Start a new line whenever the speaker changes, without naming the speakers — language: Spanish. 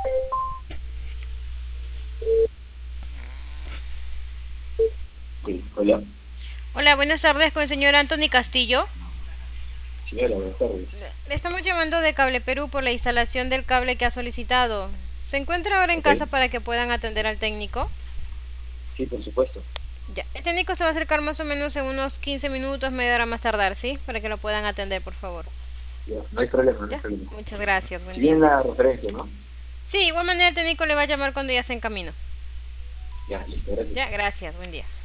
Sí, hola.
Hola, buenas tardes con el señor Anthony Castillo.
Señora, buenas tardes.
Le estamos llamando de Cable Perú por la instalación del cable que ha solicitado. ¿Se encuentra ahora en
Ok,
casa para que puedan atender al técnico?
sí, por supuesto.
Ya, el técnico se va a acercar más o menos en unos 15 minutos, media hora más tardar, ¿sí? Para que lo puedan atender, por favor.
Ya, no hay problema, no hay
Ya,
problema.
muchas gracias, buen
Si
día.
bien la referencia, ¿no?
Sí, igual manera el técnico le va a llamar cuando ya esté en camino.
Ya, listo, gracias.
Ya, gracias, buen día.